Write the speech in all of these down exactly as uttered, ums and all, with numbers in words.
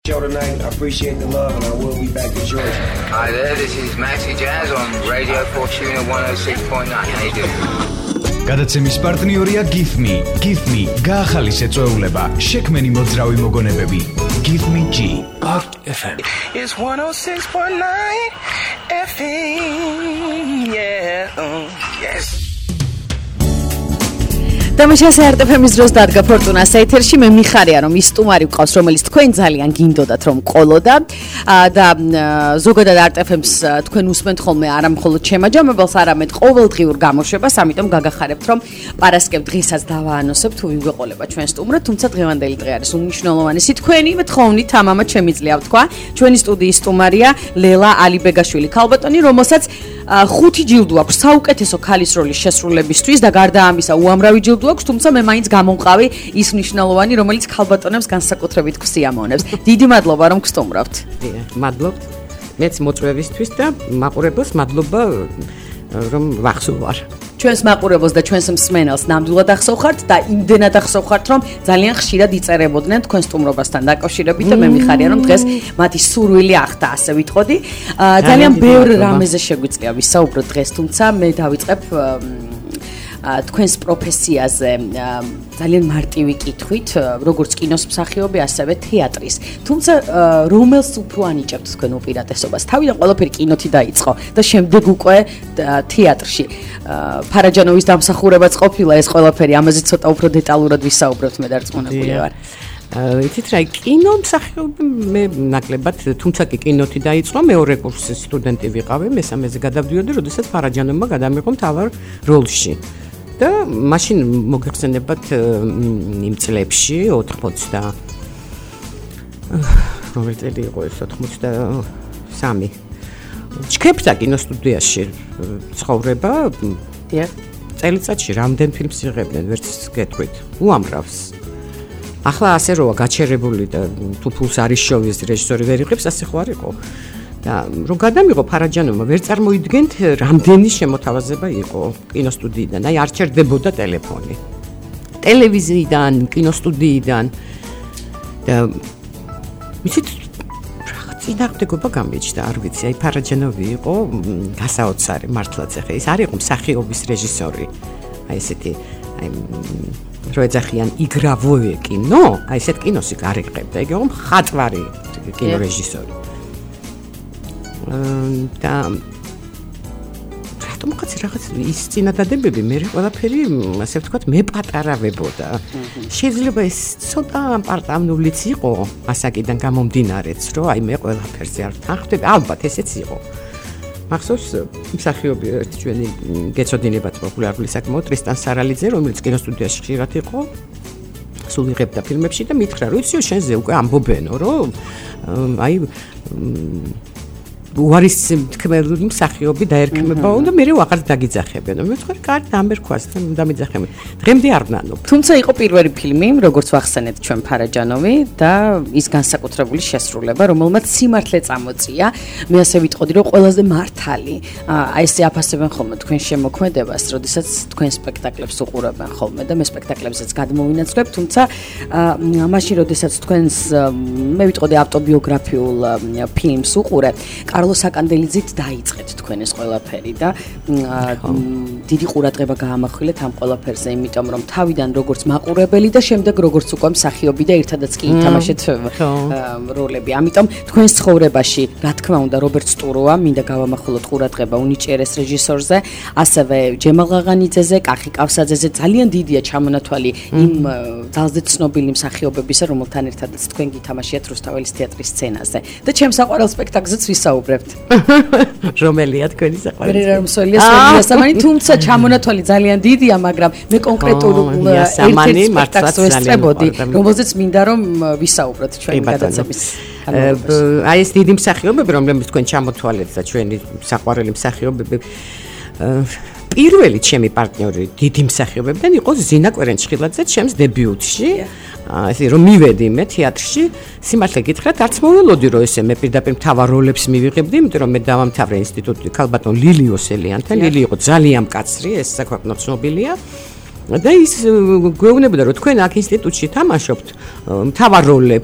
Show tonight. I appreciate the love, and I will be back to Georgia. Hi there, this is Maxi Jazz on Radio Fortuna one oh six point nine. How you doing? გადაცემის პარტნიორია Give Me. Give Me გაახალის ეწეულება, შექმენი მოძრავი მოგონებები. Give Me G. F M. It's one oh six point nine F M. Yeah. Uh, yes. დამაშას არტეფემის დროს დადგა ფორტუნას ეთერში მე მიხარია რომ ის სტუმარი ვყავს რომელიც თქვენ ძალიან გინდოდათ რომ ყოლოდა და ზოგადად არტეფემს თქვენ უსმენთ ხოლმე არა მხოლოდ შემაჯამებელს არამედ ყოველდღიურ გამოშვებას ამიტომ გაგახარებთ რომ პარასკევ დღესაც დავაანონსებ თუ ვიგვეყოლება ჩვენ სტუმრად თუმცა დღევანდელი დღე არის უმნიშვნელოვანესი თქვენი მეთხოვნით ამამა შემიძლია ვთქვა ჩვენი სტუდიის სტუმარია ლელა ალიბეგაშვილი ქალბატონი რომელსაც ხუთი ჯილდო აქვს საუკეთესო ქალის როლის შესრულებისთვის და გარდა ამისა უამრავი ჯილდო აქვს თუმცა მე მაინც გამომყავი ის მნიშვნელოვანი რომელიც ქალბატონებს განსაკუთრებით გვსიამოვნებს დიდი მადლობა რომ გსტუმრავთ მადლობთ მეც მოწვევისთვის და მაყურებელს მადლობა რომ ვახსოვ ვარ ჩვენს მაყურებელს და ჩვენს მსმენელს ნამდვილად ახსოვხართ და იმდენად ახსოვხართ რომ ძალიან ხშირად იწერებოდნენ თქვენ სტუმრობასთან დაკავშირებით და მე მიხარია რომ დღეს მათი სურვილი ახდა ასე ვიტყოდი ძალიან ბევრ რამეზე შეგვიძლია ვისაუბროთ დღეს თუმცა მე დავიწყებ თქვენს პროფესიაზე ძალიან მარტივი კითხვით როგორც კინოს მსახიობი ასევე თეატრის თუმცა რომელს უფრო ანიჭებთ თქვენ უპირატესობას თავიდან ყველაფერი კინოთი დაიწყო და შემდეგ უკვე თეატრში ფარაჯანოვის დამსახურებაც ყოფილა ეს ყველაფერი ამაზე ცოტა უფრო დეტალურად ვისაუბრებთ მე დარწმუნებული ვარ იცით რა კინო მსახიობი მე ნაკლებად თუმცა კი კინოთი დაიწყო მეორე კურსის სტუდენტი ვიყავი მესამეზე გადავდიოდი როდესაც ფარაჯანოვმა გადამიღო მთავარ როლში და მაშინ მოგეხსენებათ იმ წლებში ოთხმოცი და რომელი წელი იყო ეს ოცდამეტი ჩქეფდა კინოსტუდიაში ცხოვრება წელიწადში რამდენ ფილმს იღებდნენ ვერც გეტყვით უამრავს ახლა ასე როა გაჩერებული და თუ ფულს არის შოვის რეჟისორი ვერ იღებს ასე ხო არ იყო და რომ გადამიღო ფარაჯანოვმა ვერ წარმოიდგენთ რამდენი შემოთავაზება იყო კინოსტუდიიდან აი არ ჩერდებოდა ტელეფონი ტელევიზიიდან კინოსტუდიიდან და ვიცით რა წინააღმდეგობა გამიჩნდა არ ვიცი აი ფარაჯანოვი იყო გასაოცარი მართლაც ახლა ის არ იყო მსახიობის რეჟისორი აი ესეთი აი რო ეძახიან იგრავოე კინო აი ესეთ კინოსი გარიყებდა იგი იყო მხატვარი კინორეჟისორი და რატომ ხაც რაღაც ის წინადადებები მე ყველაფერი ასე ვთქვათ მე პატარავებოდა შეიძლება ეს ცოტა პარტამნულიც იყო ასაკიდან გამომდინარეც რომ აი მე ყველაფერზე არ თანხმდები ალბათ ესეც იყო მახსოვს მსახიობი ერთი ჩვენი გეცოდინებათ პოპულარული საკმაოდ ტრისტან სარალიძე რომელიც კინოსტუდიაში ხშირად იყო სულ იღებდა ფილმებში და მითხრა რომ იცი შენზე უკვე ამბობენო რომ აი უარის თქმელი მსახიობი დაერქმებაო და მე ვაღარ დაგიძახებენო. მე ვთქვი, კარგი, დამერქვას და დამიძახები. დღემდე არ ვნანობ. თუმცა იყო პირველი ფილმი, როგორც ვახსენეთ ჩვენ ფარაჯანოვი და ის განსაკუთრებული შესრულება, რომელმაც სიმართლე წამოწია. მე ასე ვიტყოდი, რომ ყველაზე მართალი. აი ესე აფასებენ ხოლმე თქვენ შემოქმედებას, როდესაც თქვენ სპექტაკლებს უყურებენ ხოლმე და მე სპექტაკლებსაც გადმოვინაცვლებ, თუმცა მაშინ როდესაც თქვენს მე ვიტყოდი ავტობიოგრაფიულ ფილმს უყურე კარლოს აკანდელიძით დაიწყეთ თქვენ ეს ყველაფერი და დიდი ყურადღება გაამახვილეთ ამ ყველაფერზე, იმიტომ რომ თავიდან როგორც მაყურებელი და შემდეგ როგორც უკვე მსახიობი და ერთადაც კი ითამაშეთ როლები. ამიტომ თქვენს ცხოვრებაში, რა თქმა უნდა, რობერტ სტუროა, მინდა გავამახვილოთ ყურადღება უნიჭიერეს რეჟისორზე, ასევე ჯემალ ღაღანიძეზე, კახი კავსაძეზე, ძალიან დიდია ჩამონათვალი იმ ძალზე ცნობილი მსახიობებისა, რომელთან ერთადაც თქვენ გითამაშიათ რუსთაველის თეატრის სცენაზე. და ჩემს საყვარელ სპექტაკლზეც ვისაუბრებთ. რომელია თქვენი საყვარელი? მერე მსოლია სამანი, თუმცა ჩამონათვალი ძალიან დიდია, მაგრამ მე კონკრეტულ სამანი მართლაც ძალიან ვესწრებოდი, რომელზეც მინდა რომ ვისაუბროთ ჩვენი გადაცემის. აი ეს დიდი მსახიობები, რომლებიც თქვენ ჩამოთვალეთ და ჩვენი საყვარელი მსახიობები პირველი ჩემი პარტნიორი დიდი მსახიობებიდან იყო ზინა კვერენჩხილაძე ჩემს დებიუტში. ასე რომ მივედი მე თეატრში, სიმართლე გითხრათ, არც მოველოდი რომ ესე მე პირდაპირ მთავარ როლებს მივიღებდი, იმიტომ რომ მე დავამთავრე ინსტიტუტი ქალბატონ ლილი ოსელიანთან. ლილი იყო ძალიან მკაცრი, ეს საქვეყნო ცნობილია. და ის გვეუბნებოდა რომ თქვენ აქ ინსტიტუტში თამაშობთ მთავარ როლებს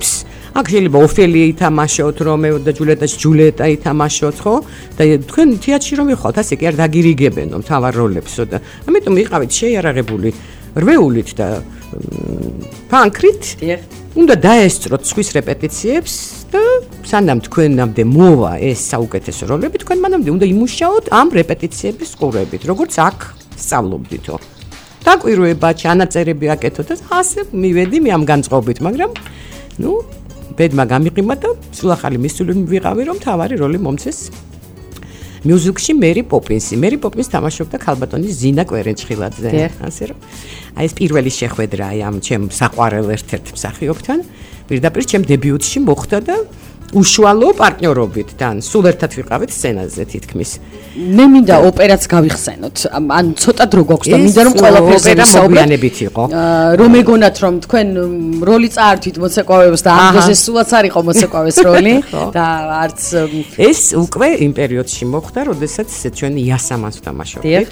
აქ შეიძლება ოფელია ითამაშოთ, რომეო და ჯულიეტას ჯულიეტა ითამაშოთ, ხო? და თქვენ თეატრში რომ მიხვალთ, ასე კი არ დაგირიგებენო მთავარ როლებსო და ამიტომ იყავით შეიარაღებული რვეულით და ფანკრით. უნდა დაესწროთ სხვის რეპეტიციებს და სანამ თქვენამდე მოვა ეს საუკეთესო როლები, თქვენ მანამდე უნდა იმუშაოთ ამ რეპეტიციების ყურებით, როგორც აქ სწავლობდითო. დაკვირვება, ჩანაწერები აკეთოთ და ასე მივედი მე ამ განწყობით, მაგრამ ნუ ბედმა გამიყიმა და სულ ახალი მისული ვიყავი, რომ თავარი როლი მომცეს მიუზიკლში მერი პოპინსი. მერი პოპინსი თამაშობდა ქალბატონის ზინა კვერენჭხილაძე. ასე რომ აი ეს პირველი შეხვედრა ამ ჩემ საყვარელ ერთ-ერთ მსახიობთან პირდაპირ ჩემ დებიუტში მოხდა და უშუალო პარტნიორობით და სულ ერთად ვიყავით სცენაზე თითქმის. მე მინდა ოპერაც გავიხსენოთ. ან ცოტა დრო გვაქვს და მინდა რომ ყველაფერზე მოგვიანებით იყო. რომ ეგონათ რომ თქვენ როლი წაართვით მოცეკვავებს და ამ დროზე სულაც არ იყო მოცეკვავის როლი და არც ეს უკვე იმ პერიოდში მოხდა, როდესაც ჩვენი იასამანს ვთამაშობდით.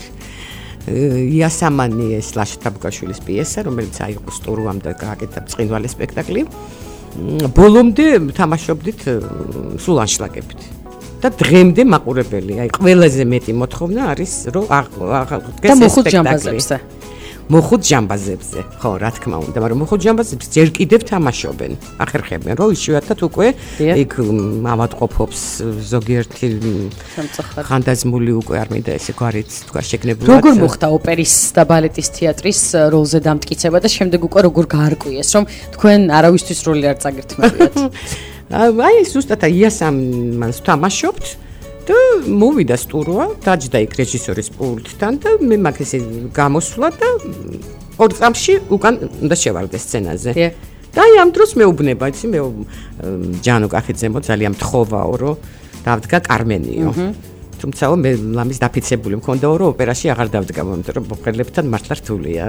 იასამანი ეს ლაშა თაბუკაშვილის პიესა, რომელიც აიღო სტურუამ და გააკეთა ბრწყინვალე სპექტაკლი. ბოლომდე თამაშობდით სულ ანშლაგებით. და დღემდე მაყურებელი, აი ყველაზე მეტი მოთხოვნა არის რომ და მოხუთ ჯამბაზებზე. მოხუთ ჯამბაზებზე. ხო, რა თქმა უნდა, მაგრამ მოხუთ ჯამბაზებს ჯერ კიდევ თამაშობენ. ახერხებენ, რომ იშვიათად უკვე იქ ავადყოფობს ზოგიერთი ხანდაზმული უკვე არ მინდა ესე გვარით თქვა შეგნებულად. როგორ მოხდა ოპერის და ბალეტის თეატრის როლზე დამტკიცება და შემდეგ უკვე როგორ გაარკვიეს, რომ თქვენ არავისთვის როლი არ წაგერთმევიათ? აი ზუსტად იასამანს თამაშობთ და მოვიდა სტურუა, დაჯდა იქ რეჟისორის პულტთან და მე მაგ ესე გამოსვლა და ორ წამში უკან უნდა შევარდე სცენაზე. და აი ამ დროს მეუბნება, იცი მე ჯანო კახიძემო ძალიან მთხოვაო, რომ დავდგა კარმენიო. თუმცა მე ლამის დაფიცებული მქონდაო, რომ ოპერაში აღარ დავდგა, იმიტომ რომ ბოყელებთან მართლა რთულია.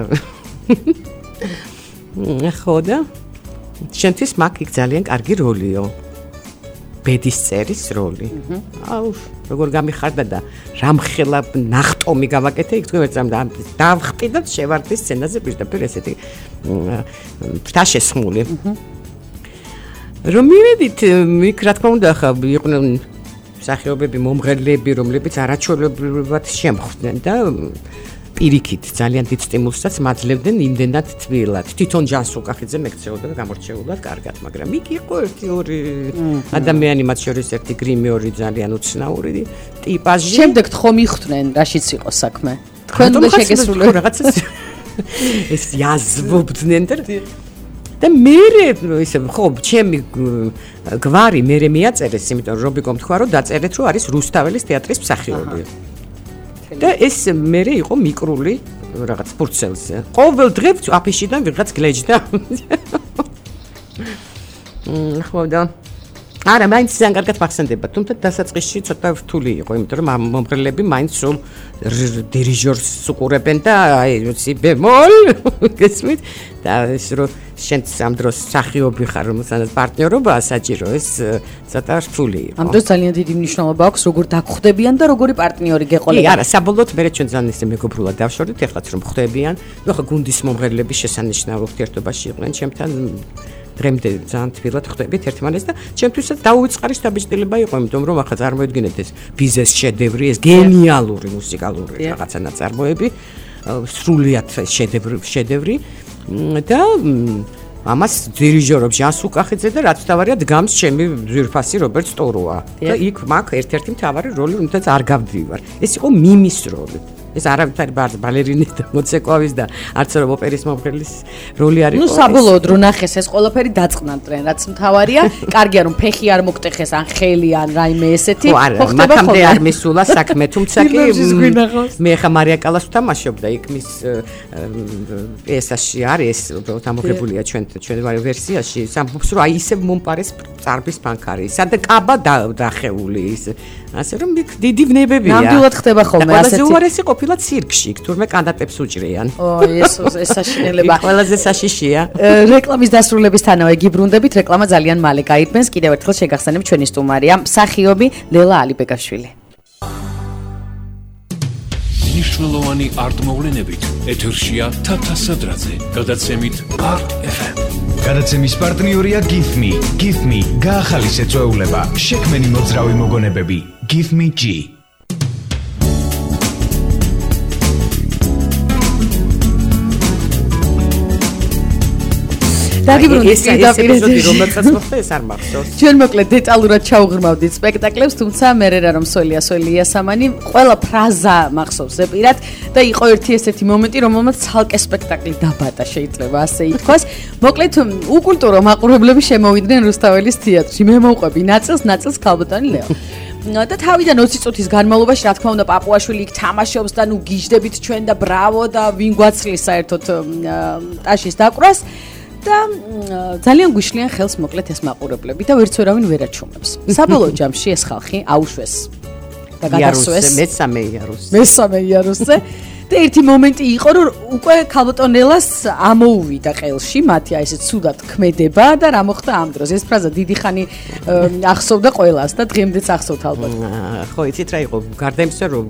ხო და შენთვის მაგ იქ ძალიან კარგი როლიო. ბედის წერის როლი. აუ, როგორ გამიხარდა და რამხელა ნახტომი გავაკეთე, იქ თქვენ ერთამ დავხტი და შევარდი სცენაზე პირდაპირ ესეთი ფრთაშესხმული. რომ მივედით, იქ რა თქმა უნდა ხა იყვნენ მსახიობები, მომღერლები, რომლებიც არაჩვეულებრივად შემხვდნენ და პირიქით ძალიან დიდ სტიმულსაც მაძლევდნენ იმდენად თბილად. თვითონ ჯანსულ კახიძე მეკცეოდა და გამორჩეულად კარგად, მაგრამ იქ იყო ერთი ორი ადამიანი, მათ შორის ერთი გრიმიორი ძალიან უცნაური ტიპაჟი. შემდეგ თხო მიხვდნენ, რაშიც იყო საქმე. თქვენ უნდა შეგესრულოთ რაღაცას ეს იაზვობდნენ და და მე ისე ხო, ჩემი გვარი მე მიაწერეს, იმიტომ რომ რობიკომ თქვა რომ დაწერეთ რომ არის რუსთაველის თეატრის მსახიობი. და ეს მერე იყო მიკრული რაღაც ფურცელზე. ყოველ დღე აფიშიდან ვიღაც გლეჯდა. ხო და არა, მაინც ძალიან კარგად მახსენდება, თუმცა დასაწყისში ცოტა რთული იყო, იმიტომ რომ მომღერლები მაინც სულ დირიჟორს უყურებენ და აი ვიცი ბემოლ გესმით და ეს რომ შენ ამ დროს მსახიობი ხარ, რომელსაც პარტნიორობაა საჭირო, ეს ცოტა რთული იყო. ამ დროს ძალიან დიდი მნიშვნელობა აქვს, როგორ დაგხვდებიან და როგორი პარტნიორი გეყოლება. კი, არა, საბოლოოდ მე ჩვენ ძალიან ისე მეგობრულად დავშორდით, ეხლაც რომ ხვდებიან, ნუ ხა გუნდის მომღერლები შესანიშნავ ურთიერთობაში იყვნენ ჩემთან. დღემდე ძალიან თბილად ხვდებით ერთმანეთს და ჩემთვისაც დაუვიწყარი სტაბილიზება იყო, იმიტომ რომ ახლა წარმოედგინეთ ეს ბიზეს შედევრი, ეს გენიალური მუსიკალური რაღაცა ნაწარმოები, სრულიად შედევრი, შედევრი და ამას დირიჟორობს ჟანსუ კახიძე და რაც თავარია დგამს ჩემი ძვირფასი რობერტ სტორუა. და იქ მაგ ერთ-ერთი მთავარი როლი, რომელსაც არ გავდივარ. ეს იყო მიმის როლი. ეს არავითარი ბალერინის და მოცეკვავის და არც რომ ოპერის მომღერლის როლი არ იყო. ნუ საბოლოოდ რო ნახეს ეს ყველაფერი დაწყნანდნენ, რაც მთავარია, კარგია რომ ფეხი არ მოგტეხეს ან ხელი ან რაიმე ესეთი. ხო არა, მათამდე არ მისულა საქმე, თუმცა კი მე ხა მარია კალას ვთამაშობდა იქ მის პიესაში არის უბრალოდ ამოღებულია ჩვენ ჩვენ ვერსიაში, სამბობს რომ აი ისე მომპარეს წარბის ფანქარი, სადა კაბა დახეული ის. ასე რომ იქ დიდი ვნებებია. ნამდვილად ხდება ხოლმე ასეთი. ყველაზე უარესი ყოფილა ცირკში, თურმე კანდატებს უჭრიან. ო, ეს ეს საშინელება. ყველაზე საშიშია. რეკლამის დასრულებისთანავე გიბრუნდებით, რეკლამა ძალიან მალე გაირბენს. კიდევ ერთხელ შეგახსენებ ჩვენი სტუმარია, მსახიობი ლელა ალიბეგაშვილი. მნიშვნელოვანი არტ-მოვლენებით ეთერშია თათა სადრაძე, გადაცემით Art ეფ ემ. გადაცემის პარტნიორია Give Me. Give Me გაახალისე წვეულება, შექმენი მოძრავი მოგონებები. Give Me G. დაგიბრუნდით ეპიზოდი რომელსაც მოხდა ეს არ მახსოვს. ჩვენ მოკლედ დეტალურად ჩაუღრმავდით სპექტაკლებს, თუმცა მე რა რომ სოლია სოლია სამანი ყველა ფრაზა მახსოვს ზეპირად და იყო ერთი ესეთი მომენტი, რომელმაც ცალკე სპექტაკლი დაბატა, შეიძლება ასე ითქვას. მოკლედ უკულტურო მაყურებლები შემოვიდნენ რუსთაველის თეატრში. მე მოვყვები ნაწილს, ნაწილს ქალბატონი ლეო. და თავიდან ოცი წუთის განმავლობაში რა თქმა უნდა პაპუაშვილი იქ თამაშობს და ნუ გიждებით ჩვენ და ბრავო და ვინ გვაცლის საერთოდ ტაშის დაკვრას. და ძალიან გვიშლიან ხელს მოკლედ ეს მაყურებლები და ვერც ვერავინ ვერ აჩვენებს. საბოლოო ჯამში ეს ხალხი აუშვეს და გადასვეს მესამე იარუსზე. მესამე იარუსზე და ერთი მომენტი იყო რომ უკვე ქალბატონელას ამოუვიდა ყელში მათი აი ესე ცუდად ქმედება და რა მოხდა ამ დროს. ეს ფრაზა დიდი ხანი ახსოვდა ყველას და დღემდეც ახსოვთ ალბათ. ხო, იცით რა იყო? გარდა იმისა რომ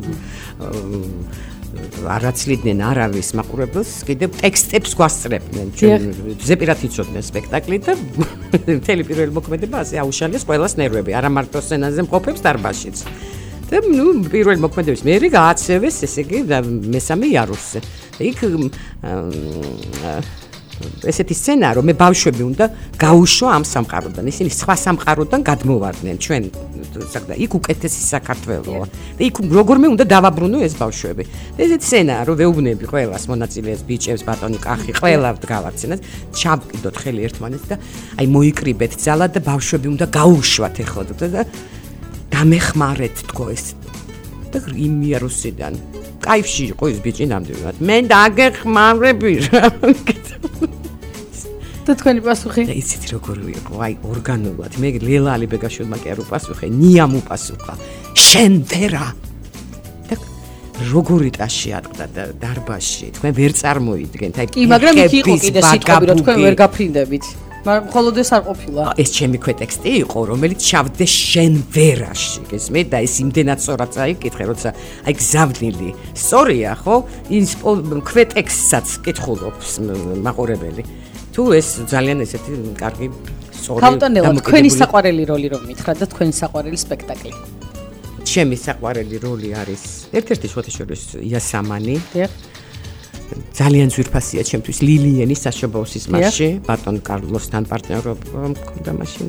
არაცლიდნენ არავის მაყურებელს, კიდევ ტექსტებს გვასწრებდნენ. ჩვენ ზეპირად იცოდნენ სპექტაკლი და მთელი პირველი მოქმედება ასე აუშალეს ყველას ნერვები, არა მარტო სცენაზე მყოფებს დარბაზშიც. და ნუ პირველი მოქმედების მერე გააცევეს, ესე იგი, მესამე იარუსზე. იქ ესეთი სცენაა, რომ მე ბავშვები უნდა გაუშვო ამ სამყაროდან. ისინი სხვა სამყაროდან გადმოვარდნენ ჩვენ და იქ უკეთესი საქართველოა. და იქ როგორმე უნდა დავაბრუნო ეს ბავშვები. და ესეთი სცენაა, რომ ვეუბნები ყველას მონაწილეებს, ბიჭებს, ბატონი კახი, ყველა დგავართ სცენას, ჩავკიდოთ ხელი ერთმანეთს და აი მოიკრიბეთ ძალა და ბავშვები უნდა გაუშვათ ეხლა და დამეხმარეთ თქო ეს. და იმ იარუსიდან კაიფში იყო ეს ბიჭი ნამდვილად. მე დაგეხმარები რა. და თქვენი პასუხი? და იცით როგორ იყო? აი ორგანულად. მე ლელა ალიბეგაშვილმა კი არ უპასუხე, ნიამ უპასუხა. შენ ვერა. და როგორი ტაში ატყდა დარბაზში. თქვენ ვერ წარმოიდგენთ. აი კი, მაგრამ იქ იყო კიდე სიტყვები, რომ თქვენ ვერ გაფრინდებით. მაგრამ მხოლოდ ეს არ ყოფილა. ეს ჩემი ქვეტექსტი იყო, რომელიც ჩავდე შენ ვერაში. გესმე და ეს იმდენად სწორად წაიკითხე, როცა აი გზავნილი. სწორია, ხო? ის ქვეტექსტსაც კითხულობს მაყურებელი. თუ ეს ძალიან ესეთი კარგი სწორი ქალბატონელო, თქვენი საყვარელი როლი რომ მითხრათ და თქვენი საყვარელი სპექტაკლი. ჩემი საყვარელი როლი არის ერთ-ერთი შოთაშორის იასამანი. დიახ. ძალიან ძვირფასია ჩემთვის ლილიანის საშობაო სისმარში, ბატონ კარლოსთან პარტნიორობა მქონდა მაშინ.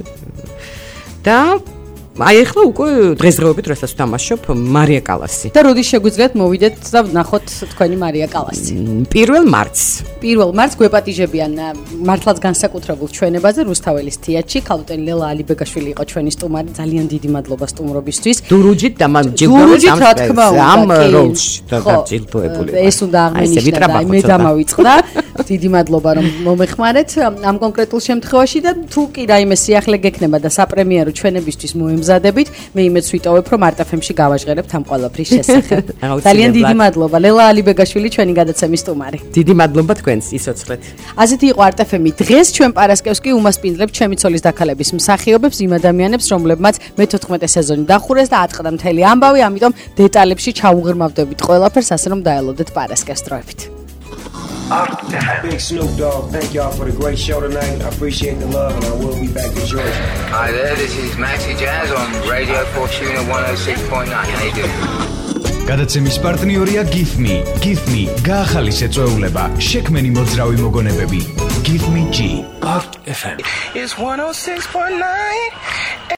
და აი ახლა უკვე დღესდღეობით რასაც ვთამაშობ მარია კალასი. და როდის შეგვიძლიათ მოვიდეთ და ვნახოთ თქვენი მარია კალასი? პირველ მარტს. პირველ მარტს გვეპატიჟებიან მართლაც განსაკუთრებულ ჩვენებაზე რუსთაველის თეატრში. ქალბატონი ლელა ალიბეგაშვილი იყო ჩვენი სტუმარი. ძალიან დიდი მადლობა სტუმრობისთვის. დურუჯით და მან ჯილდოებს ამ როლში და დაჯილდოებული. ეს უნდა აღნიშნოთ და მე დამავიწყდა. დიდი მადლობა რომ მომეხმარეთ ამ კონკრეტულ შემთხვევაში და თუ კი რაიმე სიახლე გექნება და საპრემიერო ჩვენებისთვის მოემზადებით, მე იმედს ვიტოვებ რომ არტ ეფ ემში გავაჟღერებთ ამ ყველაფრის შესახებ. ძალიან დიდი მადლობა ლელა ალიბეგაშვილი ჩვენი გადაცემის სტუმარი. დიდი მადლობა თქვენს ისოცლეთ. ასეთი იყო არტ ეფ ემი დღეს ჩვენ პარასკევს კი უმასპინძლებთ ჩემი ცოლის დაქალების მსახიობებს იმ ადამიანებს რომლებმაც მეთოთხმეტე სეზონი დახურეს და ატყდა მთელი ამბავი, ამიტომ დეტალებში ჩაუღრმავდებით ყველაფერს, ასე რომ დაელოდეთ პარასკევს დროებით. Art F M. Big Snoop Dogg, thank y'all for the great show tonight. I appreciate the love and I will be back to Georgia. Hi there, this is Maxi Jazz on Radio Fortuna one oh six point nine. How you doing? გადაცემის პარტნიორია Give Me. Give Me გაახალისე წვეულება, შექმენი მოძრავი მოგონებები. Give Me G. Art ეფ ემ. It's one oh six point nine